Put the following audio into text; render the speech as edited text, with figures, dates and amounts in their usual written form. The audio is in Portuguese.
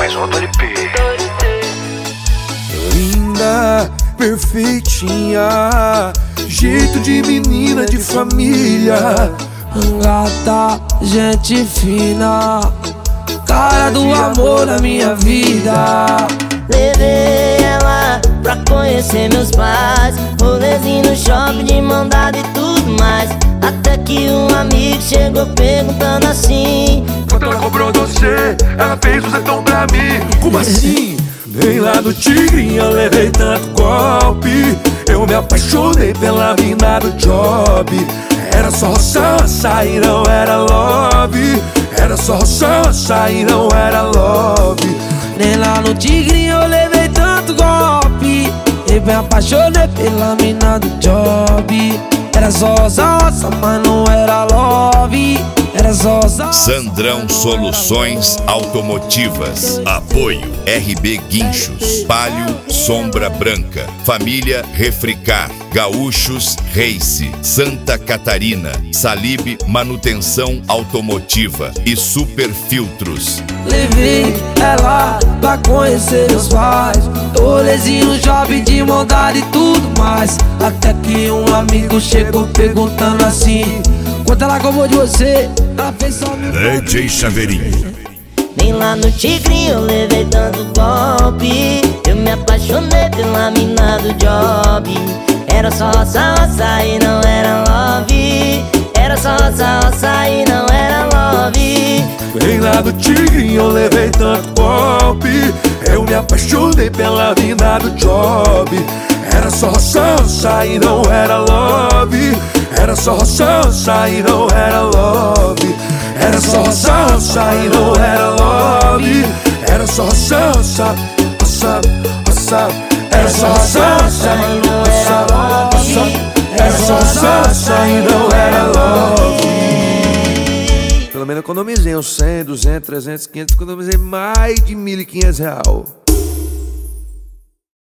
mais uma do LP. Linda, perfeitinha, jeito de menina de família. Gata, gente fina, cara do amor na minha vida. Levei ela pra conhecer meus pais, rolezinho no shopping de mão dada e tudo mais. Até que um amigo chegou perguntando assim: quanto ela cobrou você? Ela fez o tão pra mim. Como assim? Nem lá do Tigrinho eu levei tanto golpe. Eu me apaixonei pela mina do job. Era só roça e não era love. Era só roça e não era love. Nem lá no Tigrinho eu levei tanto golpe. Eu me apaixonei pela mina do job. Era só roça, mas não era love. Era só roça. Sandrão Soluções Automotivas. Apoio RB Guinchos, Palio Sombra Branca, Família Refricar, Gaúchos Race, Santa Catarina, Salib Manutenção Automotiva e Super Filtros. Levei ela pra conhecer meus pais, rolezinho no shopping de mão dada e tudo mais. Até que um amigo chegou perguntando assim: quanto ela cobrou de você? Ela fez só meu DJ Chaveirinho. nem lá no Tigrinho eu levei tanto golpe. Eu me apaixonei pela mina do job. Era só roça e não era love. Era só roça e não era love. Nem lá do Tigrinho eu levei tanto golpe. Eu me apaixonei pela mina do job. Era só roça e não era love. Era só roça e não era love. Era só roça e não era love. Era só roça. Era só roça e não era love. Era só roça e não era love. Pelo menos economizei uns 100, 200, 300, 500. Economizei mais de R$1.500.